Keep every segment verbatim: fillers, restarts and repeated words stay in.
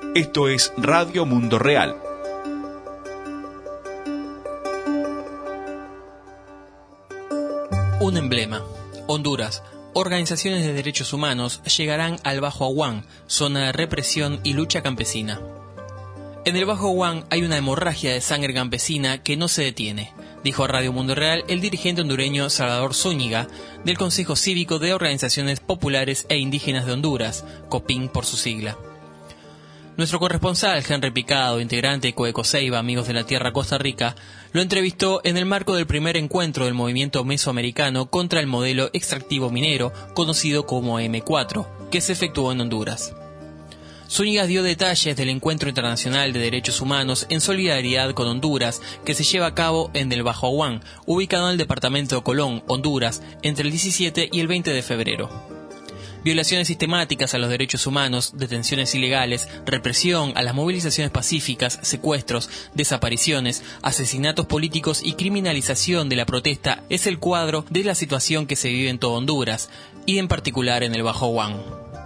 Esto es Radio Mundo Real. Un emblema. Honduras. Organizaciones de derechos humanos llegarán al Bajo Aguán, zona de represión y lucha campesina. En el Bajo Aguán hay una hemorragia de sangre campesina que no se detiene, dijo a Radio Mundo Real el dirigente hondureño Salvador Zúñiga, del Consejo Cívico de Organizaciones Populares e Indígenas de Honduras, COPIN por su sigla. Nuestro corresponsal, Henry Picado, integrante de Coecoseiba, Amigos de la Tierra, Costa Rica, lo entrevistó en el marco del primer encuentro del movimiento mesoamericano contra el modelo extractivo minero, conocido como eme cuatro, que se efectuó en Honduras. Zúñiga dio detalles del Encuentro Internacional de Derechos Humanos en solidaridad con Honduras, que se lleva a cabo en el Bajo Aguán, ubicado en el departamento de Colón, Honduras, entre el diecisiete y el veinte de febrero. Violaciones sistemáticas a los derechos humanos, detenciones ilegales, represión a las movilizaciones pacíficas, secuestros, desapariciones, asesinatos políticos y criminalización de la protesta es el cuadro de la situación que se vive en todo Honduras, y en particular en el Bajo Aguán.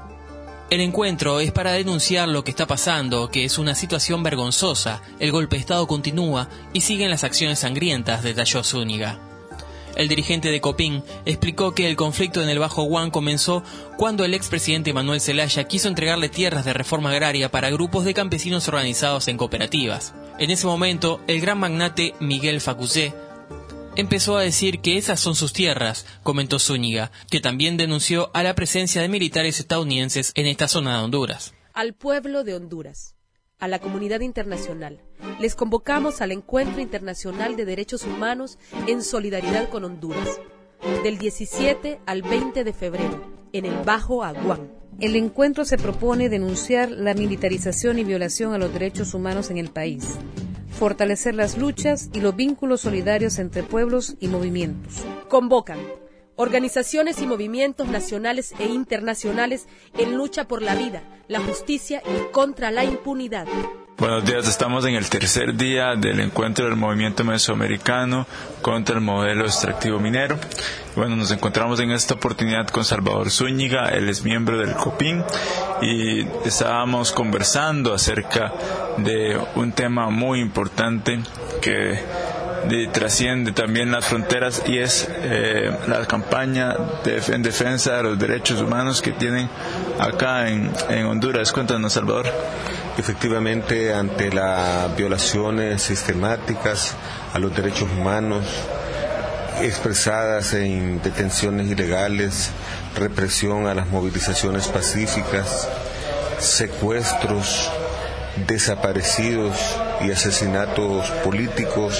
El encuentro es para denunciar lo que está pasando, que es una situación vergonzosa, el golpe de Estado continúa y siguen las acciones sangrientas, detalló Zúñiga. El dirigente de COPIN explicó que el conflicto en el Bajo Aguán comenzó cuando el expresidente Manuel Zelaya quiso entregarle tierras de reforma agraria para grupos de campesinos organizados en cooperativas. En ese momento, el gran magnate Miguel Facuzé empezó a decir que esas son sus tierras, comentó Zúñiga, que también denunció a la presencia de militares estadounidenses en esta zona de Honduras. Al pueblo de Honduras, a la comunidad internacional, les convocamos al Encuentro Internacional de Derechos Humanos en solidaridad con Honduras, del diecisiete al veinte de febrero, en el Bajo Aguán. El encuentro se propone denunciar la militarización y violación a los derechos humanos en el país, fortalecer las luchas y los vínculos solidarios entre pueblos y movimientos. Convocan organizaciones y movimientos nacionales e internacionales en lucha por la vida, la justicia y contra la impunidad. Buenos días, estamos en el tercer día del encuentro del movimiento mesoamericano contra el modelo extractivo minero. Bueno, nos encontramos en esta oportunidad con Salvador Zúñiga, él es miembro del COPIN, y estábamos conversando acerca de un tema muy importante que de, trasciende también las fronteras, y es eh, la campaña de, en defensa de los derechos humanos que tienen acá en, en Honduras. Cuéntanos, Salvador. Efectivamente, ante las violaciones sistemáticas a los derechos humanos expresadas en detenciones ilegales, represión a las movilizaciones pacíficas, secuestros, desaparecidos y asesinatos políticos,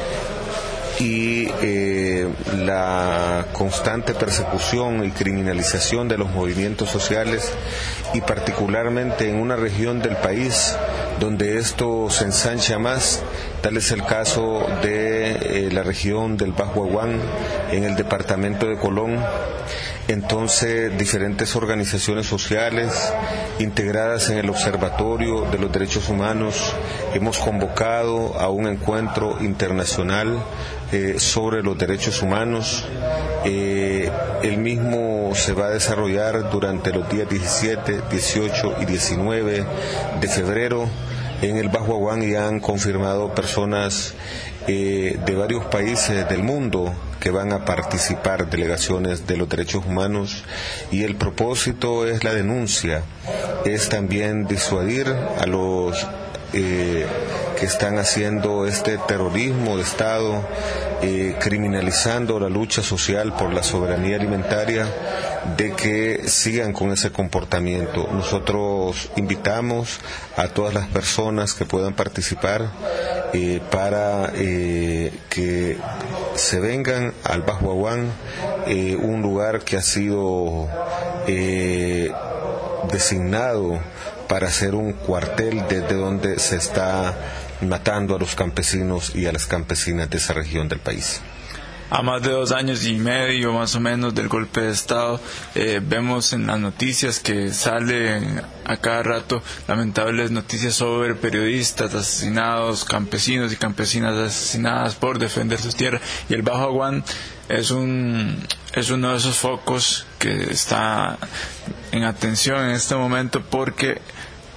y eh, la constante persecución y criminalización de los movimientos sociales, y particularmente en una región del país donde esto se ensancha más. Tal es el caso de eh, la región del Bajo Aguán, en el departamento de Colón. Entonces, diferentes organizaciones sociales integradas en el Observatorio de los Derechos Humanos hemos convocado a un encuentro internacional eh, sobre los derechos humanos. Eh, el mismo se va a desarrollar durante los días diecisiete, dieciocho y diecinueve de febrero en el Bajo Aguán, y han confirmado personas eh, de varios países del mundo que van a participar, delegaciones de los derechos humanos, y el propósito es la denuncia, es también disuadir a los eh, que están haciendo este terrorismo de Estado, eh, criminalizando la lucha social por la soberanía alimentaria, de que sigan con ese comportamiento. Nosotros invitamos a todas las personas que puedan participar eh, para eh, que se vengan al Bajo Aguán, eh, un lugar que ha sido eh, designado para ser un cuartel desde donde se está matando a los campesinos y a las campesinas de esa región del país. A más de dos años y medio más o menos del golpe de Estado, eh, vemos en las noticias que salen a cada rato lamentables noticias sobre periodistas asesinados, campesinos y campesinas asesinadas por defender sus tierras, y el Bajo Aguán es un es uno de esos focos que está en atención en este momento, porque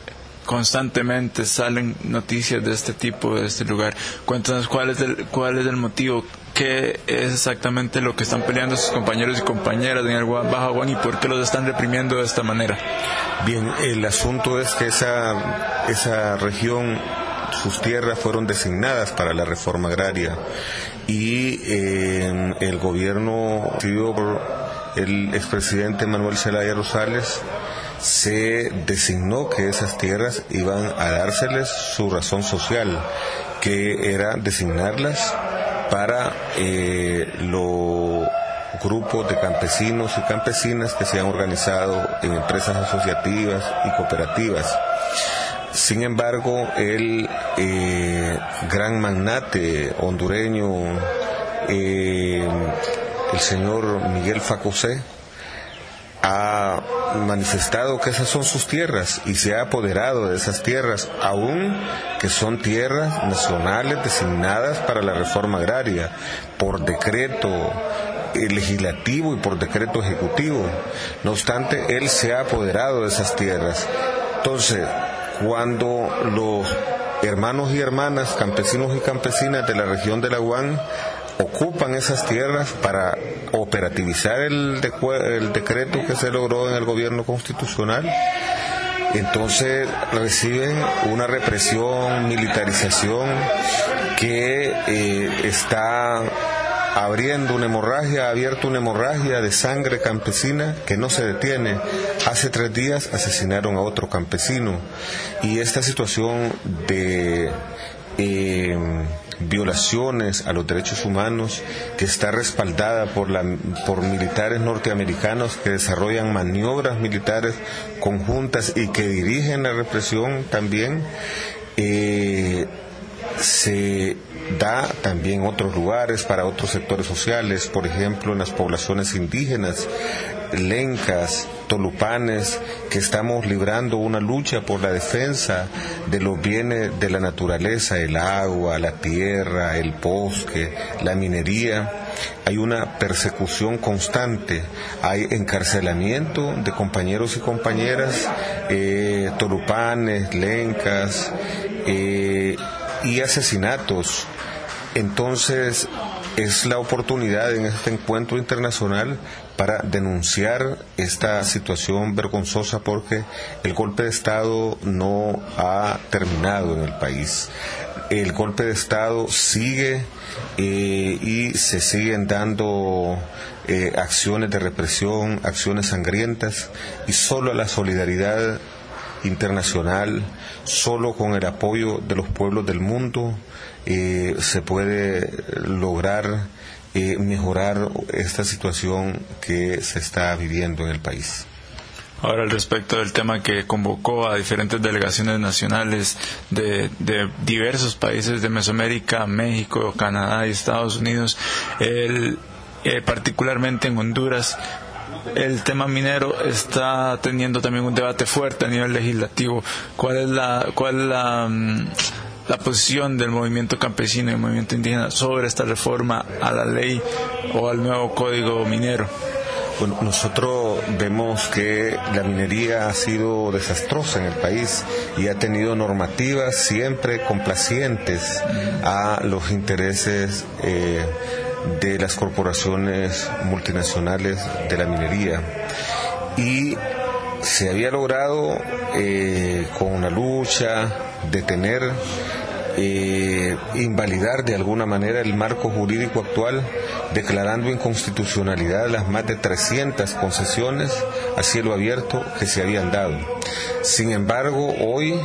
constantemente salen noticias de este tipo, de este lugar. Cuéntanos cuál es el, cuál es el motivo, qué es exactamente lo que están peleando sus compañeros y compañeras en el Bajo Aguán y por qué los están reprimiendo de esta manera. Bien, el asunto es que esa, esa región, sus tierras fueron designadas para la reforma agraria y eh, el gobierno presidido por el expresidente Manuel Zelaya Rosales se designó que esas tierras iban a dárseles su razón social, que era designarlas para eh, los grupos de campesinos y campesinas que se han organizado en empresas asociativas y cooperativas. Sin embargo, el eh, gran magnate hondureño, eh, el señor Miguel Facosé, ha manifestado que esas son sus tierras y se ha apoderado de esas tierras, aún que son tierras nacionales designadas para la reforma agraria por decreto legislativo y por decreto ejecutivo. No obstante, él se ha apoderado de esas tierras. Entonces, cuando los hermanos y hermanas, campesinos y campesinas de la región del Aguán ocupan esas tierras para operativizar el, de, el decreto que se logró en el gobierno constitucional, entonces reciben una represión, militarización que eh, está abriendo una hemorragia, ha abierto una hemorragia de sangre campesina que no se detiene. Hace tres días asesinaron a otro campesino y esta situación de eh, violaciones a los derechos humanos que está respaldada por, la, por militares norteamericanos que desarrollan maniobras militares conjuntas y que dirigen la represión también, eh, se da también en otros lugares para otros sectores sociales, por ejemplo en las poblaciones indígenas, lencas, tolupanes, que estamos librando una lucha por la defensa de los bienes de la naturaleza, el agua, la tierra, el bosque, la minería. Hay una persecución constante, hay encarcelamiento de compañeros y compañeras, eh, tolupanes, lencas, eh, y asesinatos. Entonces es la oportunidad en este encuentro internacional para denunciar esta situación vergonzosa, porque el golpe de Estado no ha terminado en el país. El golpe de Estado sigue eh, y se siguen dando eh, acciones de represión, acciones sangrientas, y solo la solidaridad internacional, solo con el apoyo de los pueblos del mundo eh, se puede lograr eh, mejorar esta situación que se está viviendo en el país. Ahora, al respecto del tema que convocó a diferentes delegaciones nacionales de, de diversos países de Mesoamérica, México, Canadá y Estados Unidos, el, eh, particularmente en Honduras, el tema minero está teniendo también un debate fuerte a nivel legislativo. ¿Cuál es la, cuál es la, la posición del movimiento campesino y el movimiento indígena sobre esta reforma a la ley o al nuevo código minero? Bueno, nosotros vemos que la minería ha sido desastrosa en el país y ha tenido normativas siempre complacientes a los intereses eh, de las corporaciones multinacionales de la minería, y se había logrado eh, con una lucha detener, eh, invalidar de alguna manera el marco jurídico actual, declarando inconstitucionalidad las más de trescientas concesiones a cielo abierto que se habían dado. Sin embargo, hoy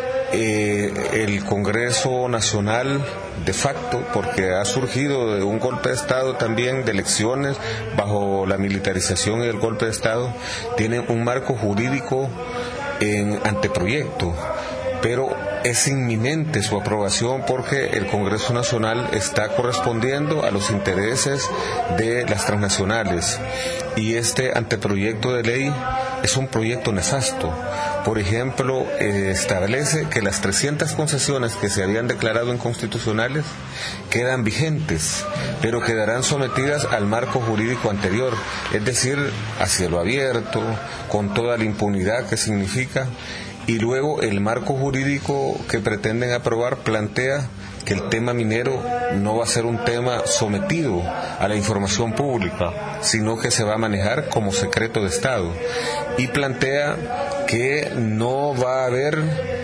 Eh, el Congreso Nacional, de facto, porque ha surgido de un golpe de Estado también, de elecciones bajo la militarización y el golpe de Estado, tiene un marco jurídico en anteproyecto, pero es inminente su aprobación porque el Congreso Nacional está correspondiendo a los intereses de las transnacionales, y este anteproyecto de ley es un proyecto nefasto. Por ejemplo, eh, establece que las trescientas concesiones que se habían declarado inconstitucionales quedan vigentes, pero quedarán sometidas al marco jurídico anterior, es decir, a cielo abierto, con toda la impunidad que significa, Y luego el marco jurídico que pretenden aprobar plantea que el tema minero no va a ser un tema sometido a la información pública, sino que se va a manejar como secreto de Estado. Y plantea que no va a haber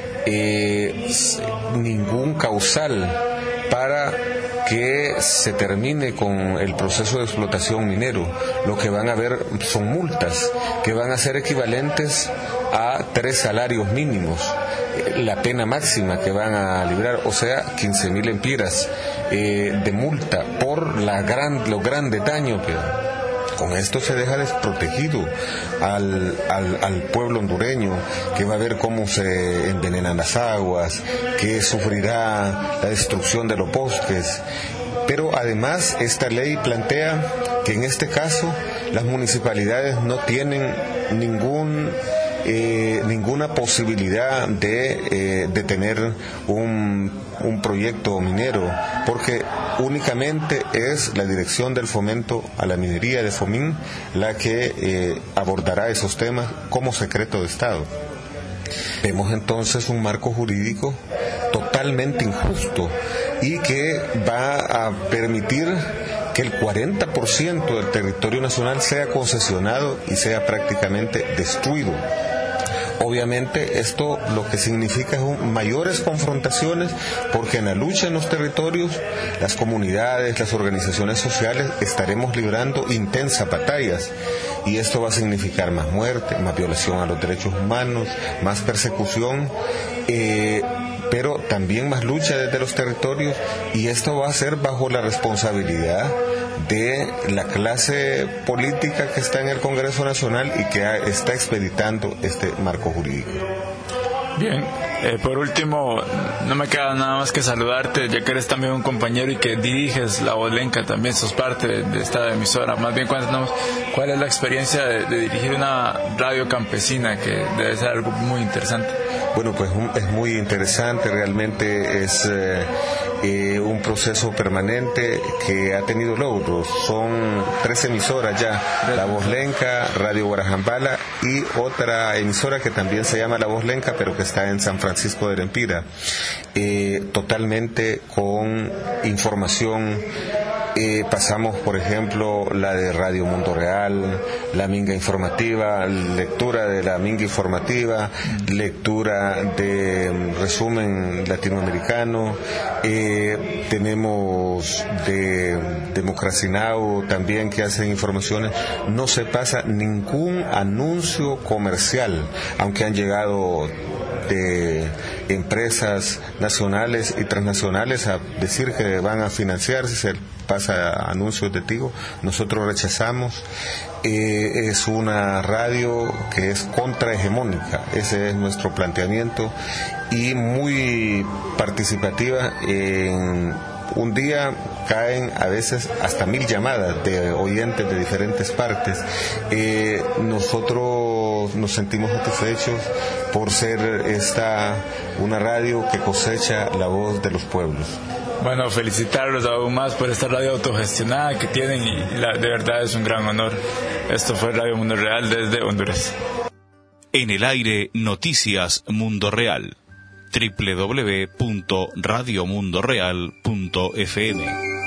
eh, ningún causal para que se termine con el proceso de explotación minero. Lo que van a haber son multas que van a ser equivalentes a tres salarios mínimos, la pena máxima que van a librar, o sea, quince mil empiras eh, de multa por la gran, los grandes daños que dan. Con esto se deja desprotegido al, al, al pueblo hondureño, que va a ver cómo se envenenan las aguas, que sufrirá la destrucción de los bosques. Pero además esta ley plantea que en este caso las municipalidades no tienen ningún Eh, ninguna posibilidad de, eh, de tener un, un proyecto minero, porque únicamente es la Dirección del Fomento a la Minería de FOMIN la que eh, abordará esos temas como secreto de Estado. Vemos entonces un marco jurídico totalmente injusto y que va a permitir que el cuarenta por ciento del territorio nacional sea concesionado y sea prácticamente destruido. Obviamente esto lo que significa es un, mayores confrontaciones, porque en la lucha en los territorios las comunidades, las organizaciones sociales estaremos librando intensas batallas, y esto va a significar más muerte, más violación a los derechos humanos, más persecución, eh, pero también más lucha desde los territorios, y esto va a ser bajo la responsabilidad de la clase política que está en el Congreso Nacional y que está expeditando este marco jurídico. Bien, eh, por último, no me queda nada más que saludarte, ya que eres también un compañero y que diriges La Voz Lenca, también sos parte de, de esta emisora. Más bien, cuéntanos cuál es la experiencia de, de dirigir una radio campesina, que debe ser algo muy interesante. Bueno, pues un, es muy interesante, realmente es eh, eh, un proceso permanente que ha tenido logros. Son tres emisoras ya, La Voz Lenca, Radio Guarajambala y otra emisora que también se llama La Voz Lenca, pero que está en San Francisco de Lempira, eh, totalmente con información. Eh, pasamos, por ejemplo, la de Radio Mundo Real, la Minga Informativa, lectura de la Minga Informativa, lectura de resumen latinoamericano, eh, tenemos de Democracy Now! También, que hacen informaciones. No se pasa ningún anuncio comercial, aunque han llegado de empresas nacionales y transnacionales a decir que van a financiar si se pasa anuncios de Tigo. Nosotros rechazamos. Eh, es una radio que es contrahegemónica, ese es nuestro planteamiento, y muy participativa. En un día caen a veces hasta mil llamadas de oyentes de diferentes partes. Eh, nosotros nos sentimos satisfechos por ser esta una radio que cosecha la voz de los pueblos. Bueno, felicitarlos aún más por esta radio autogestionada que tienen, y la, de verdad es un gran honor. Esto fue Radio Mundo Real desde Honduras. En el aire, Noticias Mundo Real. doble u doble u doble u punto radio mundo real punto f m